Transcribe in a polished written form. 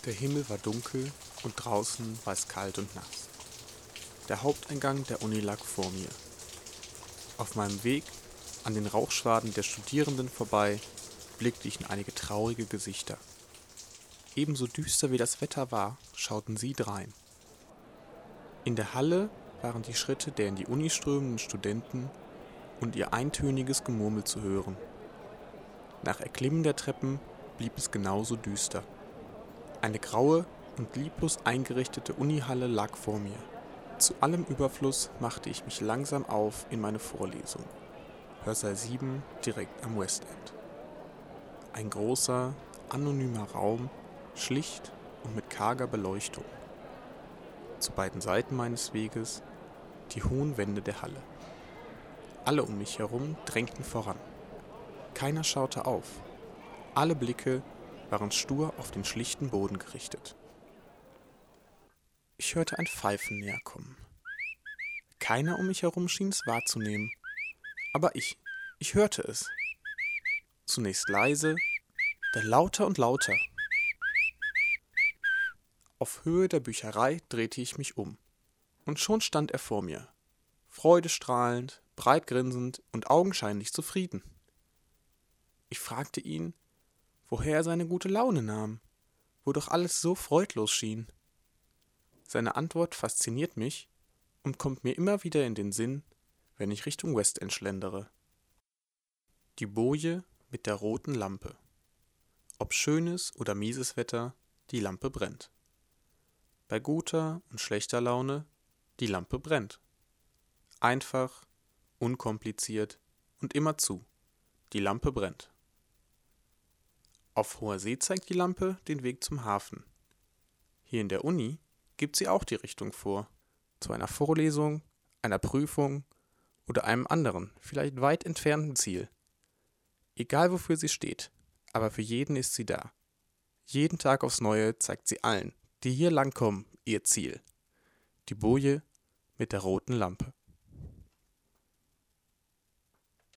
Der Himmel war dunkel und draußen war es kalt und nass. Der Haupteingang der Uni lag vor mir. Auf meinem Weg an den Rauchschwaden der Studierenden vorbei blickte ich in einige traurige Gesichter. Ebenso düster wie das Wetter war, schauten sie drein. In der Halle waren die Schritte der in die Uni strömenden Studenten und ihr eintöniges Gemurmel zu hören. Nach Erklimmen der Treppen blieb es genauso düster. Eine graue und lieblos eingerichtete Unihalle lag vor mir. Zu allem Überfluss machte ich mich langsam auf in meine Vorlesung. Hörsaal 7 direkt am Westend. Ein großer, anonymer Raum, schlicht und mit karger Beleuchtung. Zu beiden Seiten meines Weges die hohen Wände der Halle. Alle um mich herum drängten voran. Keiner schaute auf. Alle Blicke waren stur auf den schlichten Boden gerichtet. Ich hörte ein Pfeifen näher kommen. Keiner um mich herum schien es wahrzunehmen. Aber ich hörte es. Zunächst leise, dann lauter und lauter. Auf Höhe der Bücherei drehte ich mich um. Und schon stand er vor mir. Freudestrahlend, breit grinsend und augenscheinlich zufrieden. Ich fragte ihn, woher er seine gute Laune nahm, wo doch alles so freudlos schien. Seine Antwort fasziniert mich und kommt mir immer wieder in den Sinn, wenn ich Richtung Westend schlendere. Die Boje mit der roten Lampe. Ob schönes oder mieses Wetter, die Lampe brennt. Bei guter und schlechter Laune, die Lampe brennt. Einfach, unkompliziert und immerzu, die Lampe brennt. Auf hoher See zeigt die Lampe den Weg zum Hafen. Hier in der Uni gibt sie auch die Richtung vor. Zu einer Vorlesung, einer Prüfung oder einem anderen, vielleicht weit entfernten Ziel. Egal wofür sie steht, aber für jeden ist sie da. Jeden Tag aufs Neue zeigt sie allen, die hier langkommen, ihr Ziel. Die Boje mit der roten Lampe.